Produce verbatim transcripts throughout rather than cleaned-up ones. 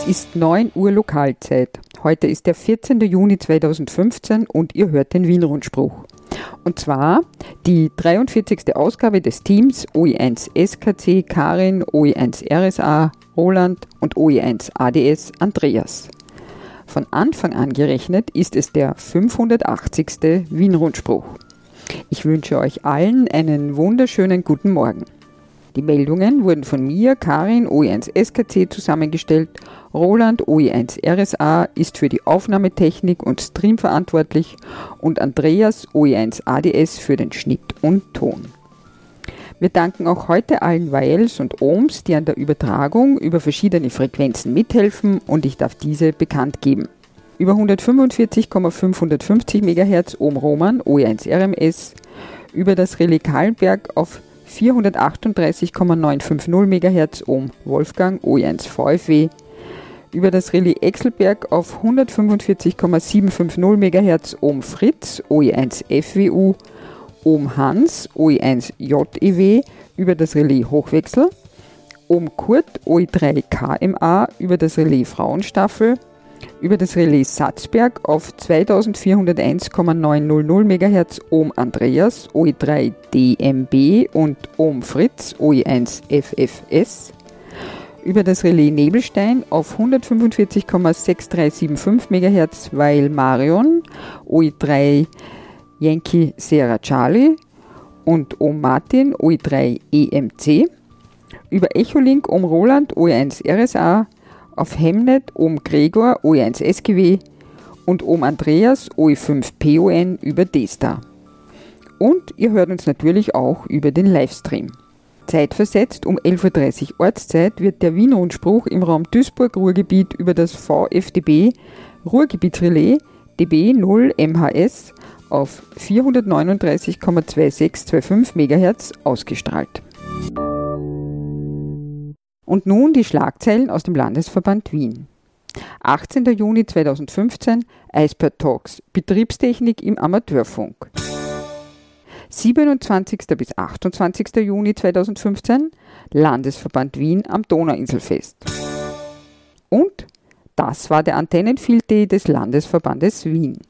ist neun Uhr Lokalzeit. Heute ist der vierzehnten Juni zweitausendfünfzehn und ihr hört den Wien-Rundspruch. Und zwar die dreiundvierzigste Ausgabe des Teams O E eins S K C Karin, O E eins R S A Roland und O E eins A D S Andreas. Von Anfang an gerechnet ist es der fünfhundertachtzigste Wien-Rundspruch. Ich wünsche euch allen einen wunderschönen guten Morgen. Die Meldungen wurden von mir, Karin, O E eins S K C, zusammengestellt. Roland, O E eins R S A, ist für die Aufnahmetechnik und Stream verantwortlich und Andreas, O E eins A D S, für den Schnitt und Ton. Wir danken auch heute allen Weils und Ohms, die an der Übertragung über verschiedene Frequenzen mithelfen, und ich darf diese bekannt geben. Über hundertfünfundvierzig Komma fünfhundertfünfzig Megahertz Ohm Roman, O E eins R M S, über das Relais Kahlenberg auf vierhundertachtunddreißig Komma neunhundertfünfzig Megahertz Ohm Wolfgang, O E eins V F W, über das Relais Exelberg auf hundertfünfundvierzig Komma siebenhundertfünfzig Megahertz Ohm Fritz, O E eins F W U, Ohm Hans, O E eins J E W, über das Relais Hochwechsel, Ohm Kurt, O E drei K M A, über das Relais Frauenstaffel, über das Relais Satzberg auf zweitausendvierhunderteins Komma neunhundert Megahertz Ohm Andreas, O E drei D M B und Ohm Fritz, O E eins F F S, über das Relais Nebelstein auf hundertfünfundvierzig Komma sechsunddreißig Megahertz Weil Marion, O E drei Yankee Sierra Charlie und Ohm Martin, O E drei E M C, über Echolink Ohm Roland, O E eins R S A, auf Hemnet Ohm Gregor, O E eins S G W und Ohm Andreas, O E fünf P O N, über D-Star. Und ihr hört uns natürlich auch über den Livestream. Zeitversetzt um elf Uhr dreißig Ortszeit wird der Wien-Rundspruch im Raum Duisburg-Ruhrgebiet über das V F D B Ruhrgebietsrelais D B null M H S auf vierhundertneununddreißig Komma sechsundzwanzig Megahertz ausgestrahlt. Und nun die Schlagzeilen aus dem Landesverband Wien. achtzehnten Juni zweitausendfünfzehn, Icepad Talks, Betriebstechnik im Amateurfunk. siebenundzwanzigsten bis achtundzwanzigsten Juni zweitausendfünfzehn, Landesverband Wien am Donauinselfest. Und das war der Antennenfield Day des Landesverbandes Wien.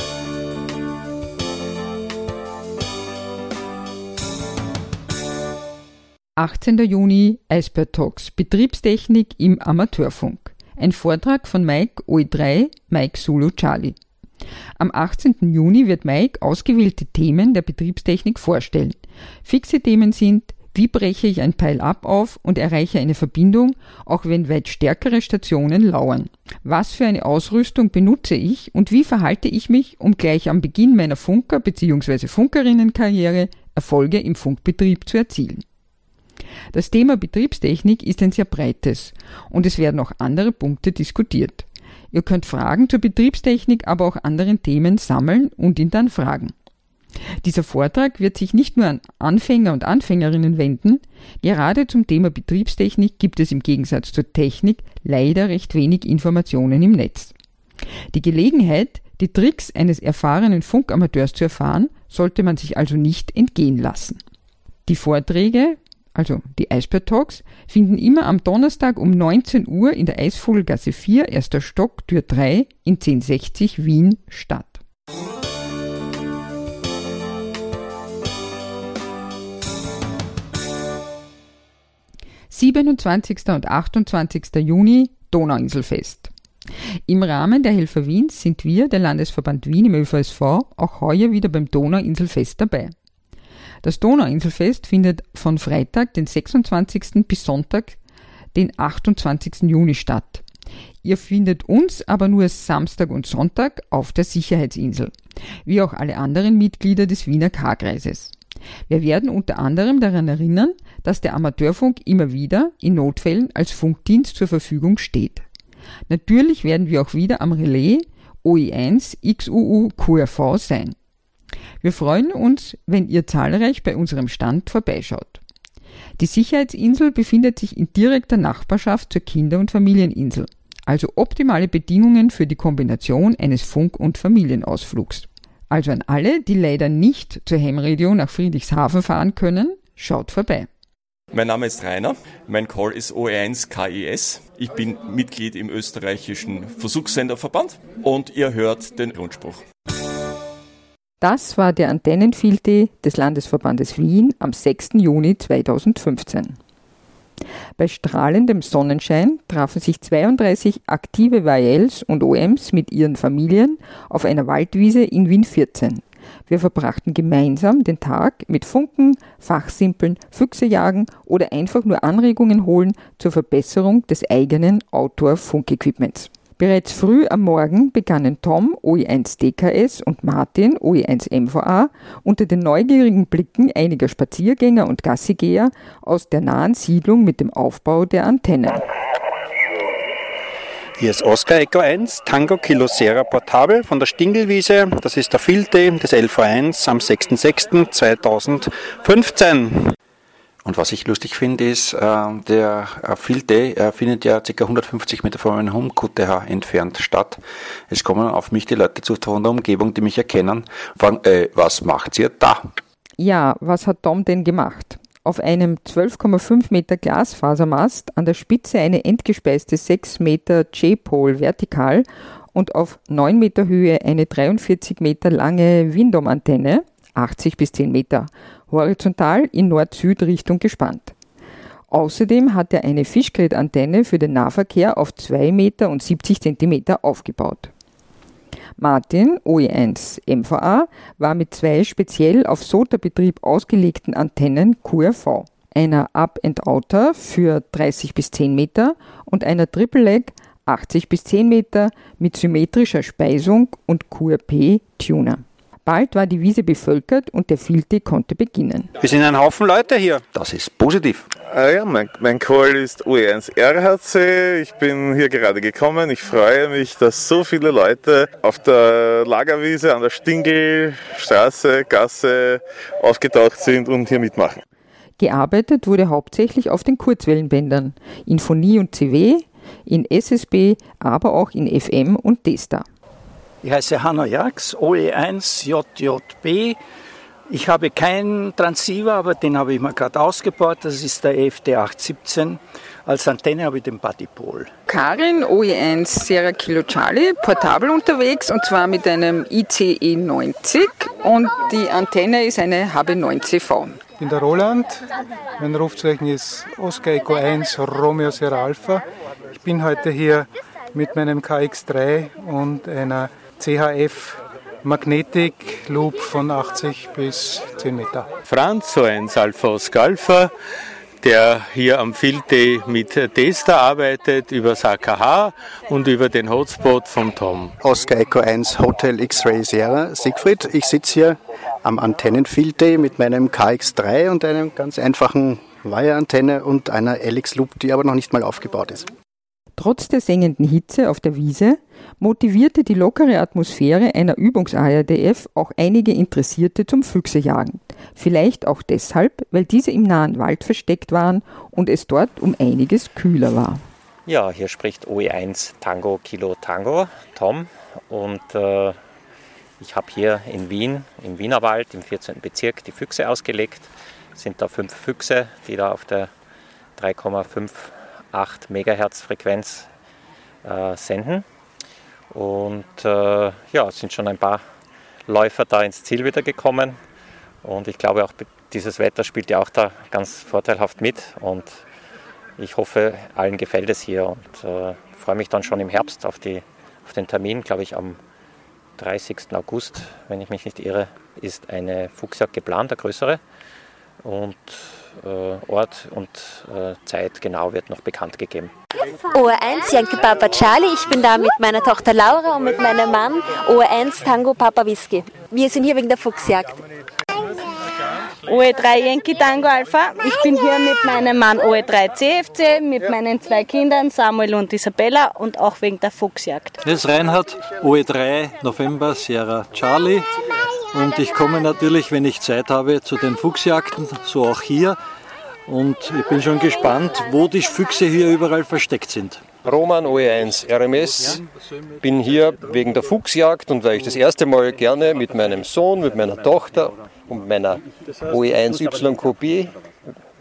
achtzehnten Juni, Icepad Talks, Betriebstechnik im Amateurfunk. Ein Vortrag von Mike, O E drei, Mike Zulu Charlie. Am achtzehnten Juni wird Mike ausgewählte Themen der Betriebstechnik vorstellen. Fixe Themen sind: Wie breche ich ein Pile-Up auf und erreiche eine Verbindung, auch wenn weit stärkere Stationen lauern? Was für eine Ausrüstung benutze ich und wie verhalte ich mich, um gleich am Beginn meiner Funker- bzw. Funkerinnenkarriere Erfolge im Funkbetrieb zu erzielen? Das Thema Betriebstechnik ist ein sehr breites und es werden auch andere Punkte diskutiert. Ihr könnt Fragen zur Betriebstechnik, aber auch anderen Themen sammeln und ihn dann fragen. Dieser Vortrag wird sich nicht nur an Anfänger und Anfängerinnen wenden. Gerade zum Thema Betriebstechnik gibt es im Gegensatz zur Technik leider recht wenig Informationen im Netz. Die Gelegenheit, die Tricks eines erfahrenen Funkamateurs zu erfahren, sollte man sich also nicht entgehen lassen. Die Vorträge, also die Icepad Talks, finden immer am Donnerstag um neunzehn Uhr in der Eisvogelgasse vier, erster Stock, Tür drei in zehn sechzig Wien statt. siebenundzwanzigsten und achtundzwanzigsten Juni, Donauinselfest. Im Rahmen der Helfer Wiens sind wir, der Landesverband Wien im Ö V S V, auch heuer wieder beim Donauinselfest dabei. Das Donauinselfest findet von Freitag, den sechsundzwanzigsten bis Sonntag, den achtundzwanzigsten Juni statt. Ihr findet uns aber nur Samstag und Sonntag auf der Sicherheitsinsel, wie auch alle anderen Mitglieder des Wiener K-Kreises. Wir werden unter anderem daran erinnern, dass der Amateurfunk immer wieder in Notfällen als Funkdienst zur Verfügung steht. Natürlich werden wir auch wieder am Relais O E eins X U U Q R V sein. Wir freuen uns, wenn ihr zahlreich bei unserem Stand vorbeischaut. Die Sicherheitsinsel befindet sich in direkter Nachbarschaft zur Kinder- und Familieninsel, also optimale Bedingungen für die Kombination eines Funk- und Familienausflugs. Also an alle, die leider nicht zur Ham Radio nach Friedrichshafen fahren können, schaut vorbei. Mein Name ist Rainer, mein Call ist O E eins K I S. Ich bin Mitglied im österreichischen Versuchssenderverband und ihr hört den Rundspruch. Das war der Antennenfield Day des Landesverbandes Wien am sechsten Juni zweitausendfünfzehn. Bei strahlendem Sonnenschein trafen sich zweiunddreißig aktive Y Ls und O Ms mit ihren Familien auf einer Waldwiese in Wien vierzehn. Wir verbrachten gemeinsam den Tag mit Funken, Fachsimpeln, Füchsejagen oder einfach nur Anregungen holen zur Verbesserung des eigenen Outdoor-Funkequipments. Bereits früh am Morgen begannen Tom, O E eins D K S, und Martin, O E eins M V A, unter den neugierigen Blicken einiger Spaziergänger und Gassigeher aus der nahen Siedlung mit dem Aufbau der Antennen. Hier ist Oscar Echo eins, Tango Kilo Sierra Portable von der Stingelwiese. Das ist der Field Day des L V eins am sechsten sechsten zweitausendfünfzehn. Und was ich lustig finde, ist, äh, der äh, Field Day äh, findet ja ca. hundertfünfzig Meter von meinem Home Q T H entfernt statt. Es kommen auf mich die Leute zu von der Umgebung, die mich erkennen, fragen, äh, was macht ihr da? Ja, was hat Tom denn gemacht? Auf einem zwölf Komma fünf Meter Glasfasermast, an der Spitze eine endgespeiste sechs Meter J-Pole vertikal und auf neun Meter Höhe eine dreiundvierzig Meter lange Windom-Antenne, achtzig bis zehn Meter, horizontal in Nord-Süd-Richtung gespannt. Außerdem hat er eine Fischgrätantenne für den Nahverkehr auf zwei Meter und siebzig Zentimeter aufgebaut. Martin, O E eins M V A, war mit zwei speziell auf S O T A-Betrieb ausgelegten Antennen Q R V, einer Up-and-Outer für dreißig bis zehn Meter und einer Triple-Leg achtzig bis zehn Meter mit symmetrischer Speisung und Q R P-Tuner. Bald war die Wiese bevölkert und der Field Day konnte beginnen. Wir sind ein Haufen Leute hier. Das ist positiv. Ah ja, mein, mein Call ist O E eins R H C. Ich bin hier gerade gekommen. Ich freue mich, dass so viele Leute auf der Lagerwiese an der Stingelstraße, Gasse aufgetaucht sind und hier mitmachen. Gearbeitet wurde hauptsächlich auf den Kurzwellenbändern, in Phonie und C W, in S S B, aber auch in F M und D-Star. Ich heiße Hanno Jax, O E eins J J B. Ich habe keinen Transceiver, aber den habe ich mir gerade ausgebaut. Das ist der E F D acht siebzehn. Als Antenne habe ich den Buddypol. Karin, O E eins Sierra Kilo Charlie, portabel unterwegs und zwar mit einem I C E neunzig und die Antenne ist eine H B neun C V. Ich bin der Roland, mein Rufzeichen ist Oscar Echo eins Romeo Sierra Alpha. Ich bin heute hier mit meinem K X drei und einer C H F Magnetic Loop von achtzig bis zehn Meter. Franz, O eins Alpha Oscar Alpha, der hier am Field Day mit D-Star arbeitet, über das A K H und über den Hotspot von Tom. Oscar Echo eins Hotel X-Ray Sierra, Siegfried. Ich sitze hier am Antennenfield Day mit meinem K X drei und einem ganz einfachen Wire-Antenne und einer L X Loop, die aber noch nicht mal aufgebaut ist. Trotz der sengenden Hitze auf der Wiese motivierte die lockere Atmosphäre einer Übungs-A R D F auch einige Interessierte zum Füchsejagen. Vielleicht auch deshalb, weil diese im nahen Wald versteckt waren und es dort um einiges kühler war. Ja, hier spricht O E eins Tango Kilo Tango, Tom. Und äh, ich habe hier in Wien, im Wienerwald, im vierzehnten Bezirk, die Füchse ausgelegt. Es sind da fünf Füchse, die da auf der drei Komma acht Megahertz Frequenz äh, senden. Und äh, ja, es sind schon ein paar Läufer da ins Ziel wieder gekommen. Und ich glaube auch, dieses Wetter spielt ja auch da ganz vorteilhaft mit. Und ich hoffe, allen gefällt es hier und äh, freue mich dann schon im Herbst auf, die, auf den Termin, glaube ich, am dreißigsten August, wenn ich mich nicht irre, ist eine Fuchsjagd geplant, eine größere. Und äh, Ort und äh, Zeit genau wird noch bekannt gegeben. O E eins Yankee Papa Charlie, ich bin da mit meiner Tochter Laura und mit meinem Mann O E eins Tango Papa Whisky. Wir sind hier wegen der Fuchsjagd. O E drei Yankee Tango Alpha, ich bin hier mit meinem Mann O E drei C F C, mit meinen zwei Kindern Samuel und Isabella und auch wegen der Fuchsjagd. Das ist Reinhard, O E drei November Sierra Charlie. Und ich komme natürlich, wenn ich Zeit habe, zu den Fuchsjagden, so auch hier. Und ich bin schon gespannt, wo die Füchse hier überall versteckt sind. Roman, O E eins R M S, bin hier wegen der Fuchsjagd und weil ich das erste Mal gerne mit meinem Sohn, mit meiner Tochter und meiner O E eins Y Q B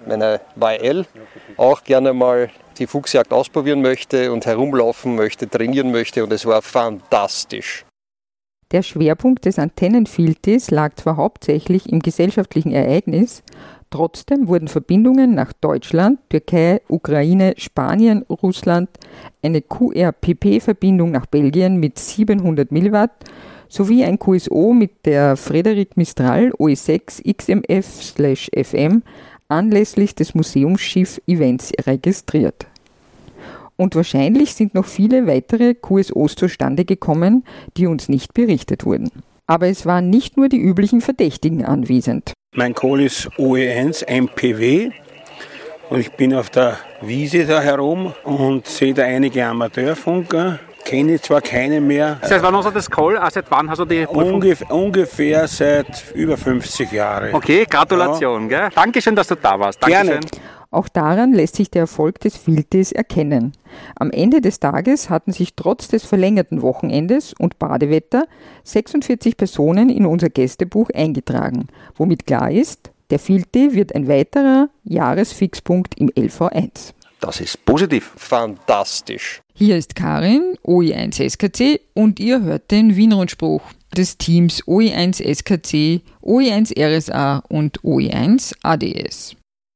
meine Y L auch gerne mal die Fuchsjagd ausprobieren möchte und herumlaufen möchte, trainieren möchte und es war fantastisch. Der Schwerpunkt des Antennenfield-Days lag zwar hauptsächlich im gesellschaftlichen Ereignis, trotzdem wurden Verbindungen nach Deutschland, Türkei, Ukraine, Spanien, Russland, eine Q R P P-Verbindung nach Belgien mit siebenhundert Milliwatt sowie ein Q S O mit der Frédéric Mistral O E sechs X M F F M anlässlich des Museumsschiff-Events registriert. Und wahrscheinlich sind noch viele weitere Q S Os zustande gekommen, die uns nicht berichtet wurden. Aber es waren nicht nur die üblichen Verdächtigen anwesend. Mein Call ist O E eins M P W und ich bin auf der Wiese da herum und sehe da einige Amateurfunker. Kenne zwar keine mehr. Seit wann hast du das Call? Also seit wann hast du die Prüfung? Ungef- ungefähr seit über fünfzig Jahren. Okay, Gratulation. Ja. Gell? Dankeschön, dass du da warst. Dankeschön. Gerne. Auch daran lässt sich der Erfolg des Field Days erkennen. Am Ende des Tages hatten sich trotz des verlängerten Wochenendes und Badewetter sechsundvierzig Personen in unser Gästebuch eingetragen, womit klar ist, der Field Day wird ein weiterer Jahresfixpunkt im L V eins. Das ist positiv. Fantastisch. Hier ist Karin, O E eins S K C und ihr hört den Wien-Rundspruch des Teams O E eins S K C, O E eins R S A und O E eins A D S.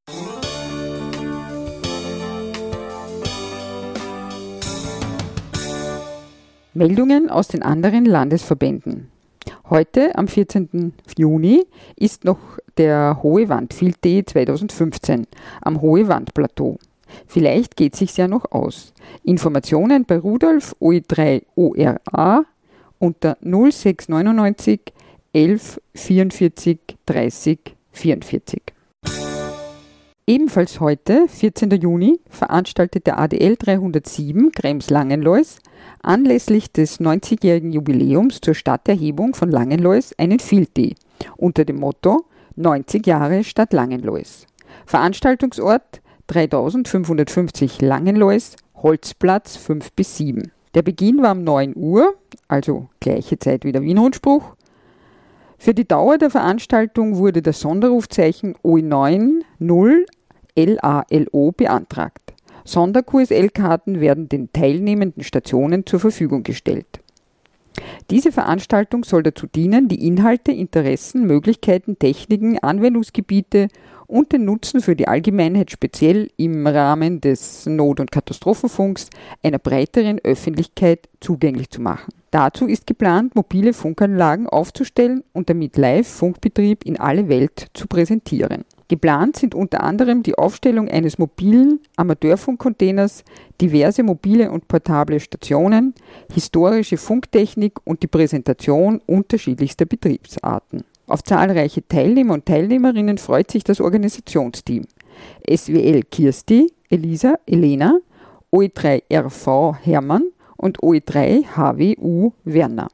Meldungen aus den anderen Landesverbänden. Heute, am vierzehnten Juni, ist noch der Hohe Wand Field Day zweitausendfünfzehn am Hohe Wand Plateau. Vielleicht geht es sich ja noch aus. Informationen bei Rudolf O E drei O R A unter null sechs neunundneunzig elf vierundvierzig dreißig vierundvierzig. Ebenfalls heute, vierzehnten Juni, veranstaltet der A D L dreihundertsieben Krems-Langenlois anlässlich des neunzigjährigen Jubiläums zur Stadterhebung von Langenlois einen Field Day unter dem Motto neunzig Jahre Stadt Langenlois. Veranstaltungsort dreitausendfünfhundertfünfzig Langenlois, Holzplatz fünf bis sieben. Der Beginn war um neun Uhr, also gleiche Zeit wie der Wien-Rundspruch. Für die Dauer der Veranstaltung wurde das Sonderrufzeichen O E neun null L A L O beantragt. Sonder-Q S L-Karten werden den teilnehmenden Stationen zur Verfügung gestellt. Diese Veranstaltung soll dazu dienen, die Inhalte, Interessen, Möglichkeiten, Techniken, Anwendungsgebiete und den Nutzen für die Allgemeinheit speziell im Rahmen des Not- und Katastrophenfunks einer breiteren Öffentlichkeit zugänglich zu machen. Dazu ist geplant, mobile Funkanlagen aufzustellen und damit Live-Funkbetrieb in alle Welt zu präsentieren. Geplant sind unter anderem die Aufstellung eines mobilen Amateurfunkcontainers, diverse mobile und portable Stationen, historische Funktechnik und die Präsentation unterschiedlichster Betriebsarten. Auf zahlreiche Teilnehmer und Teilnehmerinnen freut sich das Organisationsteam. S W L Kirsti, Elisa, Elena, O E drei R V Hermann und O E drei H W U Werner.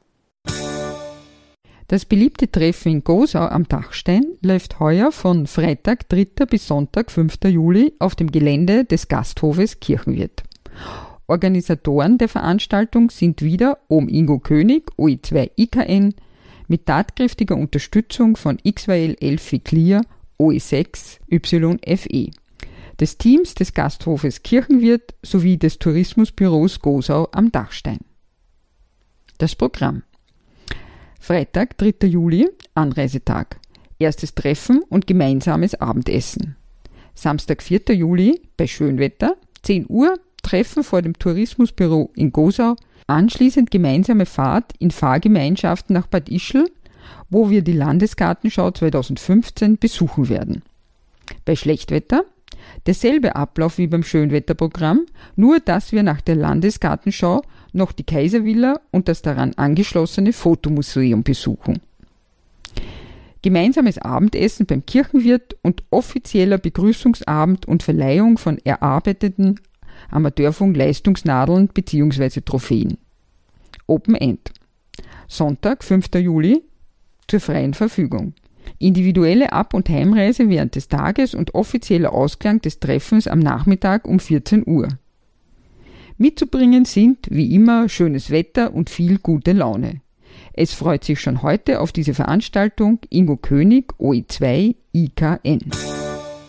Das beliebte Treffen in Gosau am Dachstein läuft heuer von Freitag dritter bis Sonntag fünften Juli auf dem Gelände des Gasthofes Kirchenwirt. Organisatoren der Veranstaltung sind wieder Ohm Ingo König, O E zwei I K N, mit tatkräftiger Unterstützung von X Y L Elfi Clear, O E sechs Y F E, des Teams des Gasthofes Kirchenwirt sowie des Tourismusbüros Gosau am Dachstein. Das Programm: Freitag, dritter Juli, Anreisetag. Erstes Treffen und gemeinsames Abendessen. Samstag, vierter Juli, bei Schönwetter, zehn Uhr, Treffen vor dem Tourismusbüro in Gosau. Anschließend gemeinsame Fahrt in Fahrgemeinschaften nach Bad Ischl, wo wir die Landesgartenschau zweitausendfünfzehn besuchen werden. Bei Schlechtwetter derselbe Ablauf wie beim Schönwetterprogramm, nur dass wir nach der Landesgartenschau noch die Kaiservilla und das daran angeschlossene Fotomuseum besuchen. Gemeinsames Abendessen beim Kirchenwirt und offizieller Begrüßungsabend und Verleihung von erarbeiteten Amateurfunk-Leistungsnadeln bzw. Trophäen. Open End. Sonntag, fünften Juli, zur freien Verfügung. Individuelle Ab- und Heimreise während des Tages und offizieller Ausklang des Treffens am Nachmittag um vierzehn Uhr. Mitzubringen sind, wie immer, schönes Wetter und viel gute Laune. Es freut sich schon heute auf diese Veranstaltung Ingo König, O E zwei I K N.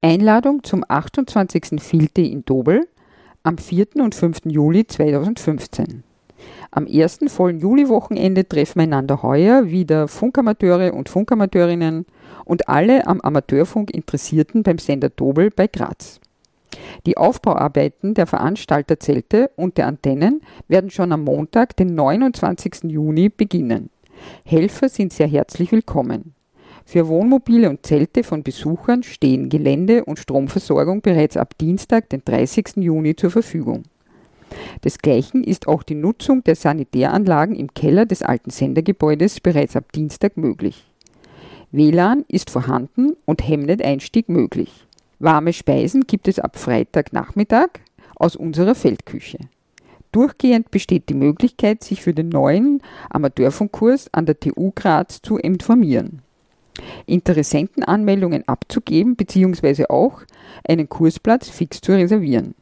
Einladung zum achtundzwanzigsten Field Day in Dobel am vierten und fünften Juli zweitausendfünfzehn. Am ersten vollen Juliwochenende treffen einander heuer wieder Funkamateure und Funkamateurinnen und alle am Amateurfunk Interessierten beim Sender Dobel bei Graz. Die Aufbauarbeiten der Veranstalterzelte und der Antennen werden schon am Montag, den neunundzwanzigsten Juni, beginnen. Helfer sind sehr herzlich willkommen. Für Wohnmobile und Zelte von Besuchern stehen Gelände und Stromversorgung bereits ab Dienstag, den dreißigsten Juni, zur Verfügung. Desgleichen ist auch die Nutzung der Sanitäranlagen im Keller des alten Sendergebäudes bereits ab Dienstag möglich. W L A N ist vorhanden und Hemnet-Einstieg möglich. Warme Speisen gibt es ab Freitagnachmittag aus unserer Feldküche. Durchgehend besteht die Möglichkeit, sich für den neuen Amateurfunkkurs an der T U Graz zu informieren, Interessentenanmeldungen abzugeben bzw. auch einen Kursplatz fix zu reservieren.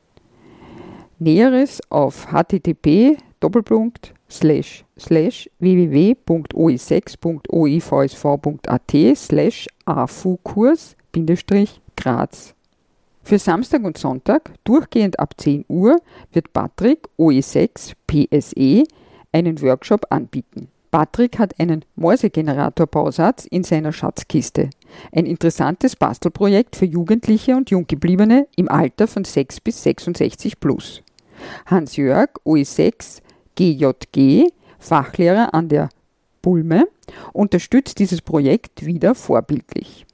Näheres auf h t t p doppelpunkt slash slash w w w punkt o i sechs punkt o i v s v punkt a t slash a f u kurs Bindestrich Graz. Für Samstag und Sonntag, durchgehend ab zehn Uhr, wird Patrick O E sechs P S E einen Workshop anbieten. Patrick hat einen Morse-Generator-Bausatz in seiner Schatzkiste. Ein interessantes Bastelprojekt für Jugendliche und Junggebliebene im Alter von sechs bis sechsundsechzig plus. Hans-Jörg O E sechs G J G, Fachlehrer an der Bulme, unterstützt dieses Projekt wieder vorbildlich.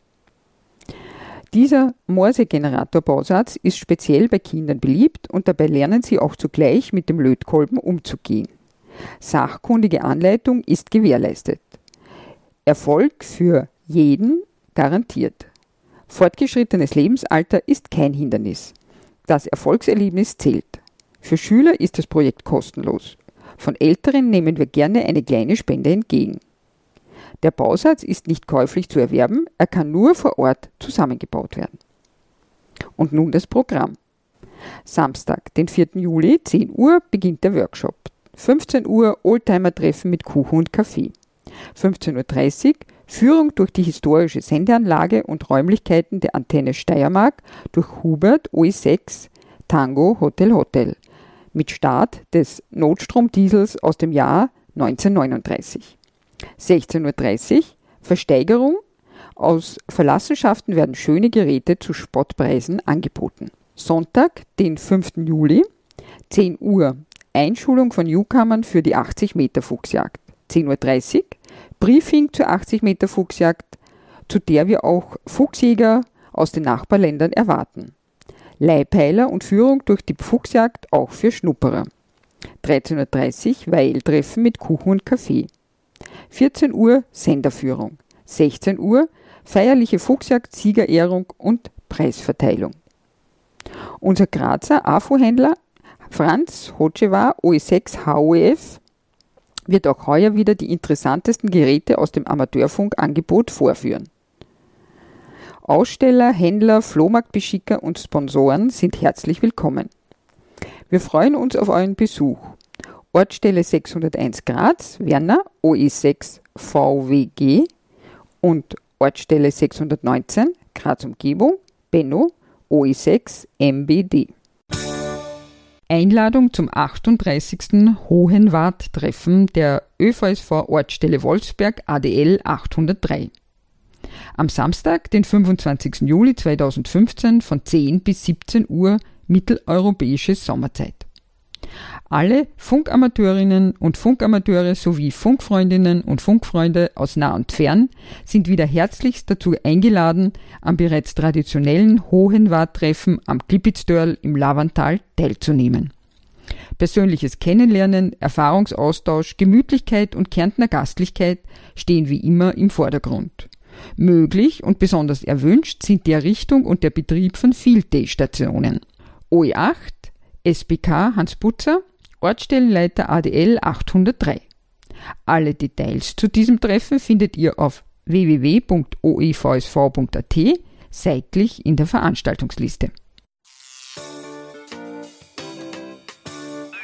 Dieser Morse-Generator-Bausatz ist speziell bei Kindern beliebt und dabei lernen sie auch zugleich mit dem Lötkolben umzugehen. Sachkundige Anleitung ist gewährleistet. Erfolg für jeden garantiert. Fortgeschrittenes Lebensalter ist kein Hindernis. Das Erfolgserlebnis zählt. Für Schüler ist das Projekt kostenlos. Von Älteren nehmen wir gerne eine kleine Spende entgegen. Der Bausatz ist nicht käuflich zu erwerben, er kann nur vor Ort zusammengebaut werden. Und nun das Programm. Samstag, den vierten Juli, zehn Uhr, beginnt der Workshop. fünfzehn Uhr Oldtimer-Treffen mit Kuchen und Kaffee. fünfzehn Uhr dreißig Führung durch die historische Sendeanlage und Räumlichkeiten der Antenne Steiermark durch Hubert O E sechs Tango Hotel Hotel mit Start des Notstromdiesels aus dem Jahr neunzehnhundertneununddreißig. sechzehn Uhr dreißig Versteigerung. Aus Verlassenschaften werden schöne Geräte zu Spottpreisen angeboten. Sonntag, den fünften Juli, zehn Uhr Einschulung von Newcomern für die achtzig Meter Fuchsjagd. zehn Uhr dreißig Briefing zur achtzig Meter Fuchsjagd, zu der wir auch Fuchsjäger aus den Nachbarländern erwarten. Leihpeiler und Führung durch die Fuchsjagd auch für Schnupperer. dreizehn Uhr dreißig Weil-Treffen mit Kuchen und Kaffee. vierzehn Uhr Senderführung. sechzehn Uhr feierliche Fuchsjagd-Siegerehrung und Preisverteilung. Unser Grazer A F U-Händler Franz Hocevar O E sechs H O E F wird auch heuer wieder die interessantesten Geräte aus dem Amateurfunkangebot vorführen. Aussteller, Händler, Flohmarktbeschicker und Sponsoren sind herzlich willkommen. Wir freuen uns auf euren Besuch. Ortsstelle sechshunderteins Graz, Werner O E sechs V W G und Ortsstelle sechshundertneunzehn Graz Umgebung, Benno O E sechs M B D. Einladung zum achtunddreißigsten Hohenwart-Treffen der Ö V S V-Ortsstelle Wolfsberg A D L achthundertdrei. Am Samstag, den fünfundzwanzigsten Juli zweitausendfünfzehn von zehn bis siebzehn Uhr mitteleuropäische Sommerzeit. Alle Funkamateurinnen und Funkamateure sowie Funkfreundinnen und Funkfreunde aus nah und fern sind wieder herzlichst dazu eingeladen, am bereits traditionellen Hohenwart-Treffen am Klippitztörl im Lavantal teilzunehmen. Persönliches Kennenlernen, Erfahrungsaustausch, Gemütlichkeit und Kärntner Gastlichkeit stehen wie immer im Vordergrund. Möglich und besonders erwünscht sind die Errichtung und der Betrieb von Field-Day-Stationen. O E acht S B K Hans Butzer, Ortsstellenleiter A D L achthundertdrei. Alle Details zu diesem Treffen findet ihr auf w w w punkt o i v s v punkt a t, seitlich in der Veranstaltungsliste.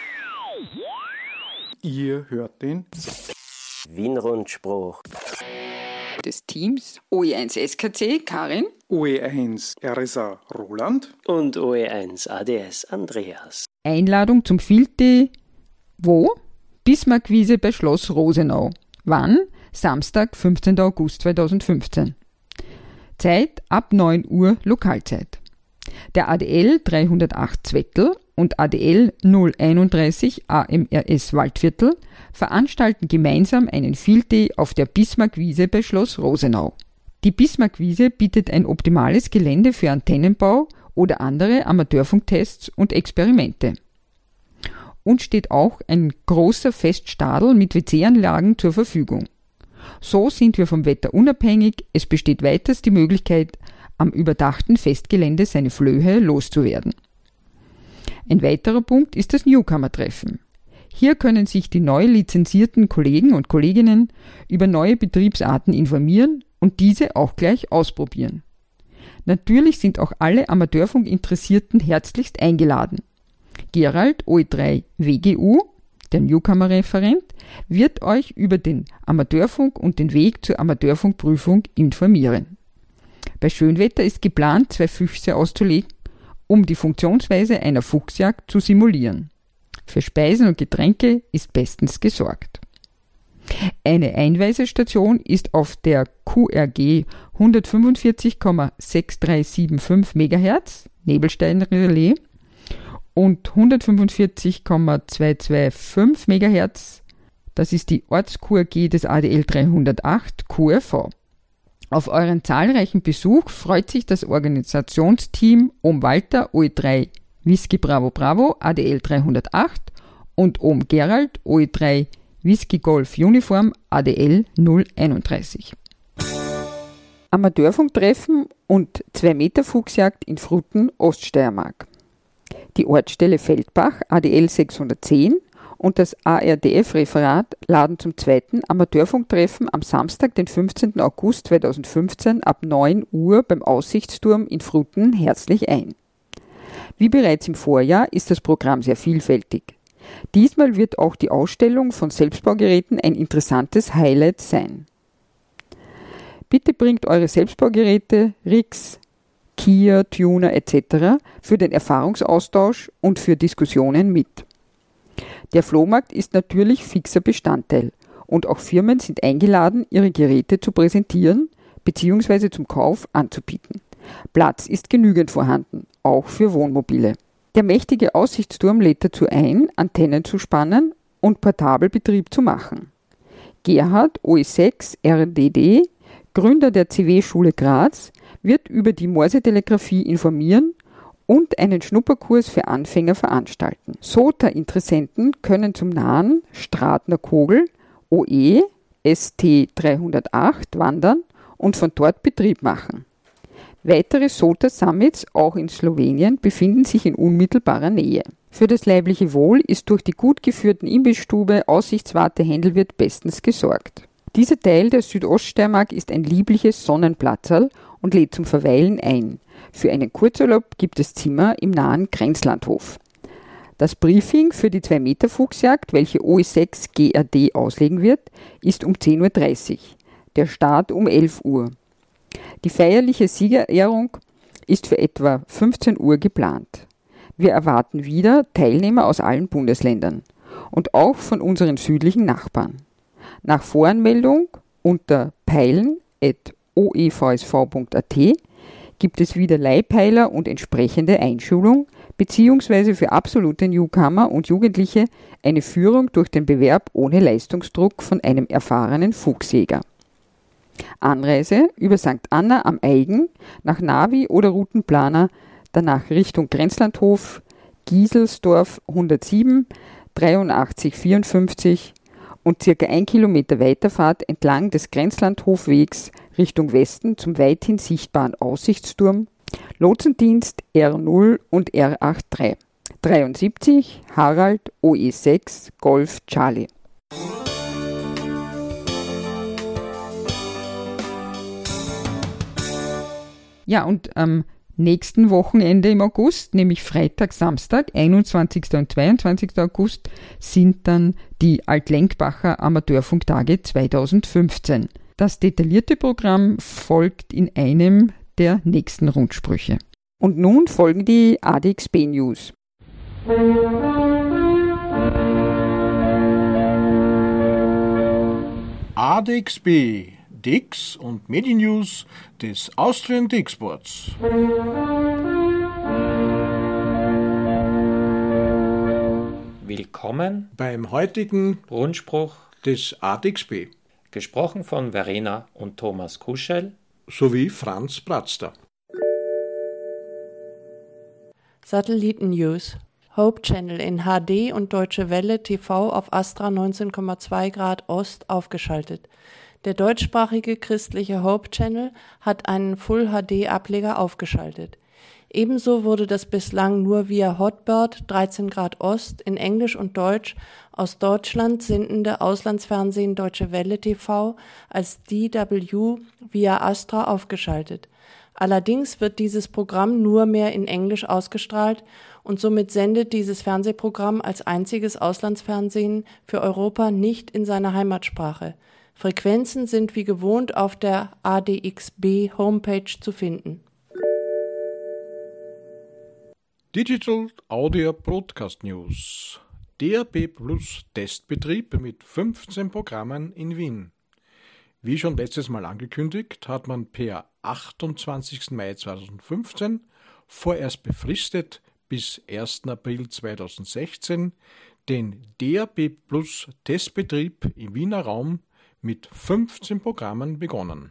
Ihr hört den Wien-Rundspruch. des Teams O E eins S K C Karin, O E eins R S A Roland und O E eins A D S Andreas. Einladung zum Field Day. Wo? Bismarckwiese bei Schloss Rosenau. Wann? Samstag, fünfzehnten August zweitausendfünfzehn. Zeit ab neun Uhr Lokalzeit. Der A D L dreihundertacht Zwettl und A D L null einunddreißig A M R S Waldviertel veranstalten gemeinsam einen Field Day auf der Bismarckwiese bei Schloss Rosenau. Die Bismarckwiese bietet ein optimales Gelände für Antennenbau oder andere Amateurfunktests und Experimente. Und steht auch ein großer Feststadel mit W C-Anlagen zur Verfügung. So sind wir vom Wetter unabhängig, es besteht weiters die Möglichkeit, am überdachten Festgelände seine Flöhe loszuwerden. Ein weiterer Punkt ist das Newcomer-Treffen. Hier können sich die neu lizenzierten Kollegen und Kolleginnen über neue Betriebsarten informieren und diese auch gleich ausprobieren. Natürlich sind auch alle Amateurfunk-Interessierten herzlichst eingeladen. Gerald O E drei W G U, der Newcomer-Referent, wird euch über den Amateurfunk und den Weg zur Amateurfunkprüfung informieren. Bei Schönwetter ist geplant, zwei Füchse auszulegen, um die Funktionsweise einer Fuchsjagd zu simulieren. Für Speisen und Getränke ist bestens gesorgt. Eine Einweisestation ist auf der Q R G hundertfünfundvierzig Komma sechs drei sieben fünf Megahertz Nebelstein-Relais und hundertfünfundvierzig Komma zweihundertfünfundzwanzig Megahertz, das ist die Orts-Q R G des A D L dreihundertacht Q R V. Auf euren zahlreichen Besuch freut sich das Organisationsteam Ohm Walter O E drei Whisky Bravo Bravo A D L dreihundertacht und Ohm Gerald O E drei Whisky Golf Uniform A D L null einunddreißig. Amateurfunktreffen und zwei Meter Fuchsjagd in Fruten, Oststeiermark. Die Ortsstelle Feldbach A D L sechshundertzehn und das A R D F-Referat laden zum zweiten Amateurfunktreffen am Samstag, den fünfzehnten August zweitausendfünfzehn ab neun Uhr beim Aussichtsturm in Fruten herzlich ein. Wie bereits im Vorjahr ist das Programm sehr vielfältig. Diesmal wird auch die Ausstellung von Selbstbaugeräten ein interessantes Highlight sein. Bitte bringt eure Selbstbaugeräte, Rigs, Kia, Tuner et cetera für den Erfahrungsaustausch und für Diskussionen mit. Der Flohmarkt ist natürlich fixer Bestandteil und auch Firmen sind eingeladen, ihre Geräte zu präsentieren bzw. zum Kauf anzubieten. Platz ist genügend vorhanden, auch für Wohnmobile. Der mächtige Aussichtsturm lädt dazu ein, Antennen zu spannen und Portabelbetrieb zu machen. Gerhard O E sechs R D D, Gründer der C W-Schule Graz, wird über die Morsetelegrafie informieren und einen Schnupperkurs für Anfänger veranstalten. S O T A-Interessenten können zum nahen Stratner Kogel O E S T dreihundertacht wandern und von dort Betrieb machen. Weitere S O T A-Summits, auch in Slowenien, befinden sich in unmittelbarer Nähe. Für das leibliche Wohl ist durch die gut geführten Imbissstube, Aussichtswarte, Händelwirt bestens gesorgt. Dieser Teil der Südoststeiermark ist ein liebliches Sonnenplatzerl und lädt zum Verweilen ein. Für einen Kurzurlaub gibt es Zimmer im nahen Grenzlandhof. Das Briefing für die zwei Meter Fuchsjagd, welche O E sechs G R D auslegen wird, ist um zehn Uhr dreißig. Der Start um elf Uhr. Die feierliche Siegerehrung ist für etwa fünfzehn Uhr geplant. Wir erwarten wieder Teilnehmer aus allen Bundesländern und auch von unseren südlichen Nachbarn. Nach Voranmeldung unter peilen at o e v s v punkt a t gibt es wieder Leihpeiler und entsprechende Einschulung beziehungsweise für absolute Newcomer und Jugendliche eine Führung durch den Bewerb ohne Leistungsdruck von einem erfahrenen Fuchsjäger. Anreise über Sankt Anna am Eigen nach Navi oder Routenplaner, danach Richtung Grenzlandhof, Gieselsdorf hundertsieben, dreiundachtzig vierundfünfzig und circa ein Kilometer Weiterfahrt entlang des Grenzlandhofwegs Richtung Westen zum weithin sichtbaren Aussichtsturm, Lotsendienst R null und R dreiundachtzig. dreiundsiebzig Harald O E sechs Golf Charlie. Ja, und am nächsten Wochenende im August, nämlich Freitag, Samstag, einundzwanzigsten und zweiundzwanzigsten August, sind dann die Altlenkbacher Amateurfunktage zweitausendfünfzehn. Das detaillierte Programm folgt in einem der nächsten Rundsprüche. Und nun folgen die A D X B News. A D X B, Dix und Mediennews des Austrian Dixports. Willkommen beim heutigen Rundspruch des A D X B. Gesprochen von Verena und Thomas Kuschel sowie Franz Bratzter. Satelliten-News. Hope Channel in H D und Deutsche Welle T V auf Astra neunzehn Komma zwei Grad Ost aufgeschaltet. Der deutschsprachige christliche Hope Channel hat einen Full-H D-Ableger aufgeschaltet. Ebenso wurde das bislang nur via Hotbird dreizehn Grad Ost in Englisch und Deutsch aus Deutschland sendende Auslandsfernsehen Deutsche Welle T V als D W via Astra aufgeschaltet. Allerdings wird dieses Programm nur mehr in Englisch ausgestrahlt und somit sendet dieses Fernsehprogramm als einziges Auslandsfernsehen für Europa nicht in seiner Heimatsprache. Frequenzen sind wie gewohnt auf der A D X B Homepage zu finden. Digital Audio Broadcast News. D A B Plus Testbetrieb mit fünfzehn Programmen in Wien. Wie schon letztes Mal angekündigt, hat man per achtundzwanzigsten Mai zweitausendfünfzehn vorerst befristet bis ersten April zweitausendsechzehn den D A B Plus Testbetrieb im Wiener Raum mit fünfzehn Programmen begonnen.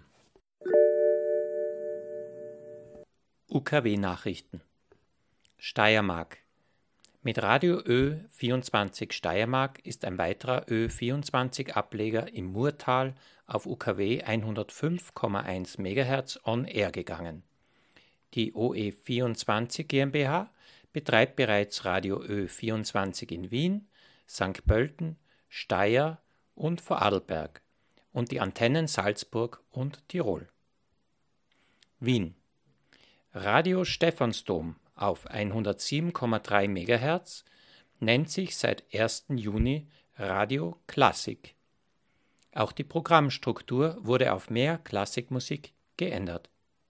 U K W-Nachrichten. Steiermark. Mit Radio Ö vierundzwanzig Steiermark ist ein weiterer Ö vierundzwanzig Ableger im Murtal auf U K W hundertfünf Komma eins Megahertz on air gegangen. Die O E vierundzwanzig GmbH betreibt bereits Radio Ö vierundzwanzig in Wien, Sankt Pölten, Steyr und Vorarlberg und die Antennen Salzburg und Tirol. Wien. Radio Stephansdom auf hundertsieben Komma drei Megahertz nennt sich seit ersten Juni Radio Klassik. Auch die Programmstruktur wurde auf mehr Klassikmusik geändert.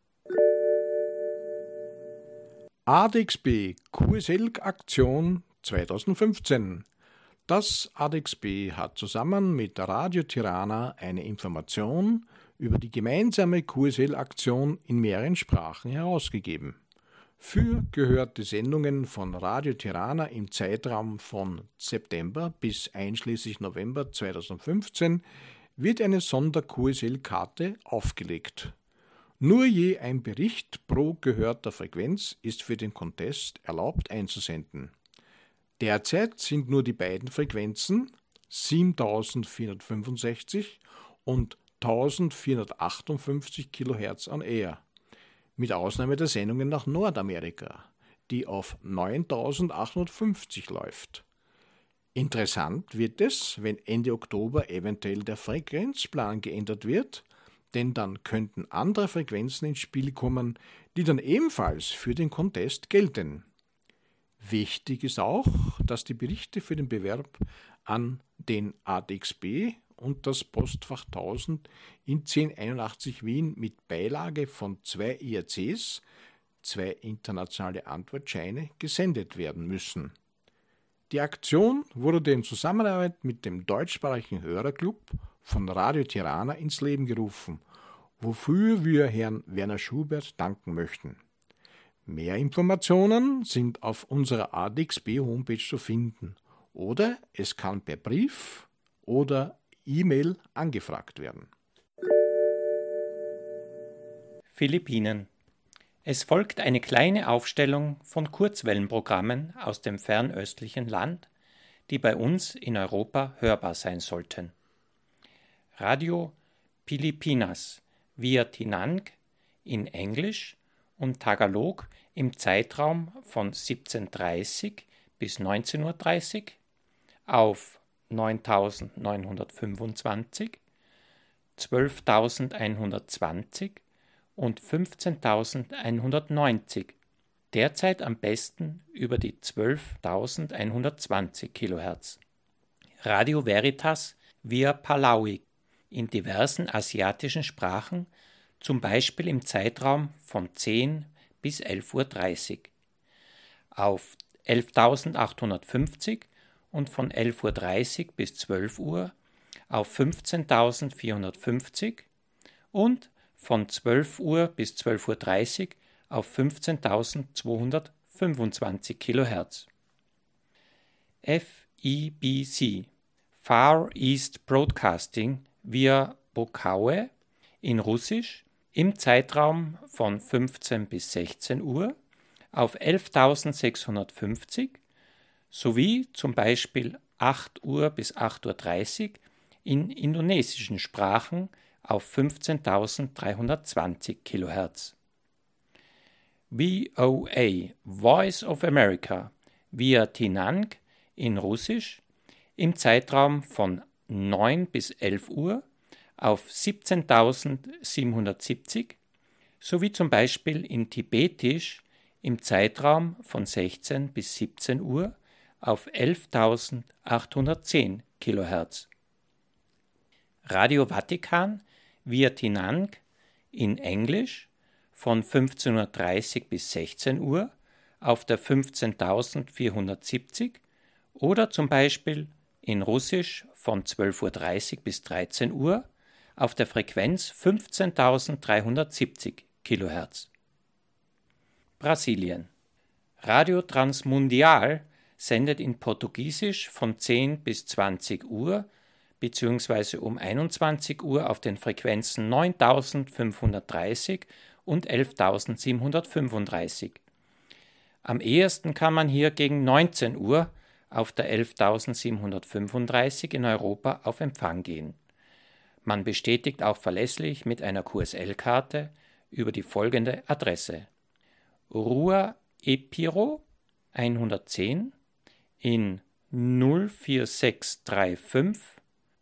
A D X B Q S L-Aktion zweitausendfünfzehn. Das A D X B hat zusammen mit Radio Tirana eine Information über die gemeinsame Q S L-Aktion in mehreren Sprachen herausgegeben. Für gehörte Sendungen von Radio Tirana im Zeitraum von September bis einschließlich November zweitausendfünfzehn wird eine Sonder-Q S L-Karte aufgelegt. Nur je ein Bericht pro gehörter Frequenz ist für den Contest erlaubt einzusenden. Derzeit sind nur die beiden Frequenzen siebentausendvierhundertfünfundsechzig und eintausendvierhundertachtundfünfzig Kilohertz on air, mit Ausnahme der Sendungen nach Nordamerika, die auf neuntausendachthundertfünfzig läuft. Interessant wird es, wenn Ende Oktober eventuell der Frequenzplan geändert wird, denn dann könnten andere Frequenzen ins Spiel kommen, die dann ebenfalls für den Contest gelten. Wichtig ist auch, dass die Berichte für den Bewerb an den A D X B und das Postfach tausend in zehn einundachtzig Wien mit Beilage von zwei I A Cs, zwei internationale Antwortscheine, gesendet werden müssen. Die Aktion wurde in Zusammenarbeit mit dem deutschsprachigen Hörerclub von Radio Tirana ins Leben gerufen, wofür wir Herrn Werner Schubert danken möchten. Mehr Informationen sind auf unserer A D X B Homepage zu finden oder es kann per Brief oder E-Mail angefragt werden. Philippinen. Es folgt eine kleine Aufstellung von Kurzwellenprogrammen aus dem fernöstlichen Land, die bei uns in Europa hörbar sein sollten. Radio Pilipinas via Tinang in Englisch und Tagalog im Zeitraum von siebzehn Uhr dreißig bis neunzehn Uhr dreißig auf neuntausendneunhundertfünfundzwanzig, zwölftausendeinhundertzwanzig und fünfzehntausendeinhundertneunzig, derzeit am besten über die zwölftausendeinhundertzwanzig Kilohertz. Radio Veritas via Palauig in diversen asiatischen Sprachen, zum Beispiel im Zeitraum von zehn bis elf Uhr dreißig, auf elftausendachthundertfünfzig und von elf Uhr dreißig bis zwölf Uhr auf fünfzehntausendvierhundertfünfzig und von zwölf Uhr bis zwölf Uhr dreißig auf fünfzehntausendzweihundertfünfundzwanzig Kilohertz. F E B C, Far East Broadcasting via Bokaue in Russisch im Zeitraum von fünfzehn bis sechzehn Uhr auf elftausendsechshundertfünfzig sowie zum Beispiel acht Uhr bis acht Uhr dreißig in indonesischen Sprachen auf fünfzehntausenddreihundertzwanzig Kilohertz. V O A, Voice of America, via Tinang in Russisch im Zeitraum von neun bis elf Uhr auf siebzehntausendsiebenhundertsiebzig sowie zum Beispiel in Tibetisch im Zeitraum von sechzehn bis siebzehn Uhr auf elftausendachthundertzehn Kilohertz. Radio Vatikan via Tinang in Englisch von fünfzehn Uhr dreißig bis sechzehn Uhr auf der fünfzehntausendvierhundertsiebzig oder zum Beispiel in Russisch von zwölf Uhr dreißig bis dreizehn Uhr auf der Frequenz fünfzehntausenddreihundertsiebzig Kilohertz. Brasilien. Radio Transmundial sendet in Portugiesisch von zehn bis zwanzig Uhr bzw. um einundzwanzig Uhr auf den Frequenzen neuntausendfünfhundertdreißig und elftausendsiebenhundertfünfunddreißig. Am ehesten kann man hier gegen neunzehn Uhr auf der elftausendsiebenhundertfünfunddreißig in Europa auf Empfang gehen. Man bestätigt auch verlässlich mit einer Q S L-Karte über die folgende Adresse: Rua Epiro hundertzehn in null vier sechs drei fünf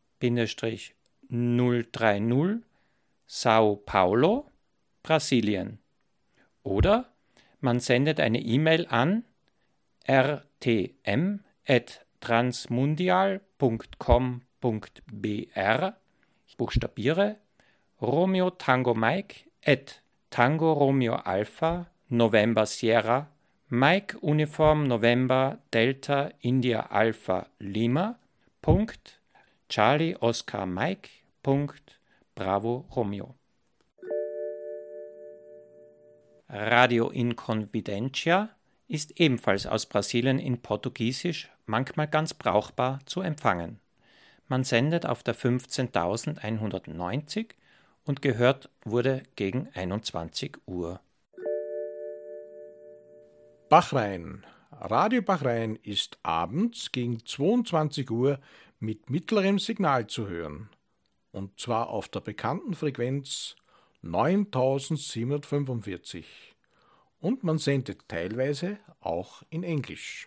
null drei null Sao Paulo, Brasilien. Oder man sendet eine E-Mail an r t m at transmundial punkt com punkt b r. Ich buchstabiere Romeo Tango Mike at Tango Romeo Alpha November Sierra Mike Uniform November Delta India Alpha Lima Punkt Charlie Oscar Mike Punkt Bravo Romeo. Radio Inconfidencia ist ebenfalls aus Brasilien in Portugiesisch manchmal ganz brauchbar zu empfangen. Man sendet auf der fünfzehntausendeinhundertneunzig und gehört wurde gegen einundzwanzig Uhr. Bahrain. Radio Bahrain ist abends gegen zweiundzwanzig Uhr mit mittlerem Signal zu hören. Und zwar auf der bekannten Frequenz neuntausendsiebenhundertfünfundvierzig. Und man sendet teilweise auch in Englisch.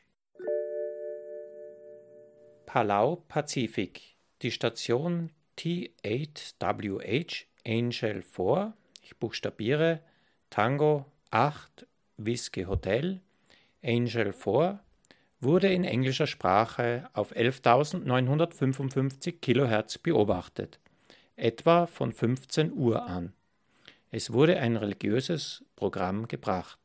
Palau Pazifik. Die Station T acht W H Angel vier, ich buchstabiere Tango acht Whiskey Hotel Angel vier, wurde in englischer Sprache auf elftausendneunhundertfünfundfünfzig Kilohertz beobachtet, etwa von fünfzehn Uhr an. Es wurde ein religiöses Programm gebracht.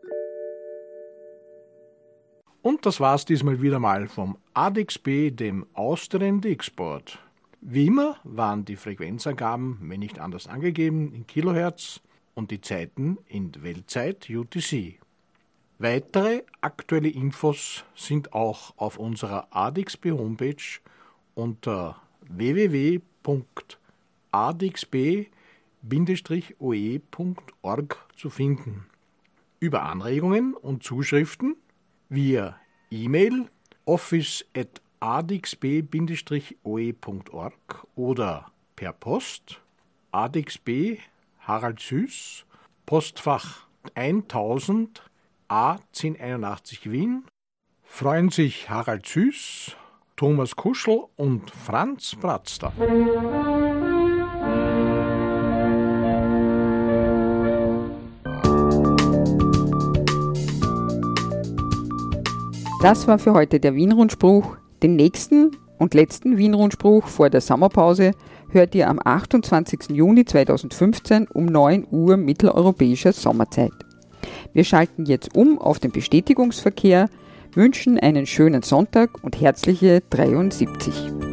Und das war's diesmal wieder mal vom A D X B, dem Austrian Export. Wie immer waren die Frequenzangaben, wenn nicht anders angegeben, in Kilohertz und die Zeiten in Weltzeit U T C. Weitere aktuelle Infos sind auch auf unserer A D X B Homepage unter w w w punkt a d x b bindestrich o e punkt org zu finden. Über Anregungen und Zuschriften via E-Mail office at a d x b bindestrich o e punkt org oder per Post A D X B Harald Süß, Postfach eintausend A zehn einundachtzig Wien. Freuen sich Harald Süß, Thomas Kuschel und Franz Bratzter. Das war für heute der Wien-Rundspruch. Den nächsten und letzten Wien-Rundspruch vor der Sommerpause hört ihr am achtundzwanzigsten Juni zweitausendfünfzehn um neun Uhr mitteleuropäischer Sommerzeit. Wir schalten jetzt um auf den Bestätigungsverkehr, wünschen einen schönen Sonntag und herzliche dreiundsiebzig.